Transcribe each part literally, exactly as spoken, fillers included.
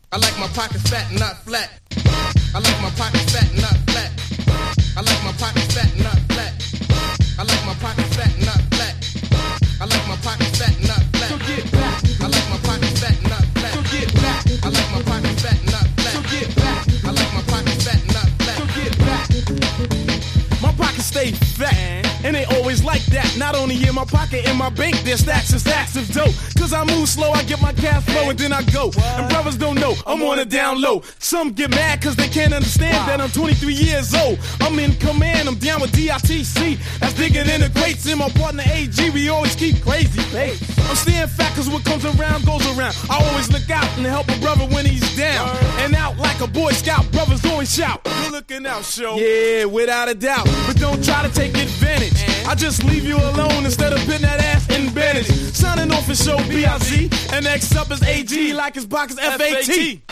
I like my pockets fat, not flat. I like my pockets fat, not flat. I like my pockets fat, not flat. I like my pockets fat, not flat. I like my pockets fat, not flat. So get back. I like my pockets fat, not flat. So get back. I like my pockets fat, not flat. So get back. I like my pockets fat, not flat. So get back. My pockets stay fat, and they always like that. Not only in my pocket, in my bank, there's stacks and stacks of dough. Cause I move slow, I get my cash flow, and then I go. And brothers don't know, I'm on a down low. Some get mad cause they can't understand that I'm twenty-three years old. I'm in command, I'm down with D I T C. That's digging in the crates, and my partner A G, we always keep crazy pace. I'm staying fat cause what comes around goes around. I always look out and help a brother when he's down. And out like a Boy Scout, brothers always shout. You're looking out, show. Yeah, without a doubt. But don't try to take advantage. I just leave you alone instead of putting that ass in bandage. Signing off for show B I Z, and next up is A G like his pockets F A T.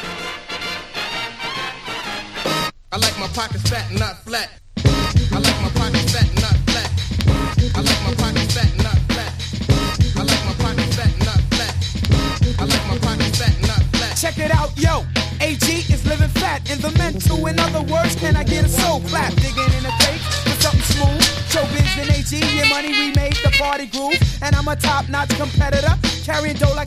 I like my pockets fat, not flat. I like my pockets fat, not flat. I like my pockets fat, not flat. I like my pockets fat, not flat. I like my pockets fat, not flat. Check it out, yo. A G is living fat in the mental. In other words, can I get a soul clap? Digging in a cake with something smooth. Showbiz and A G, your money we made the party groove. And I'm a top-notch competitor, carrying dough like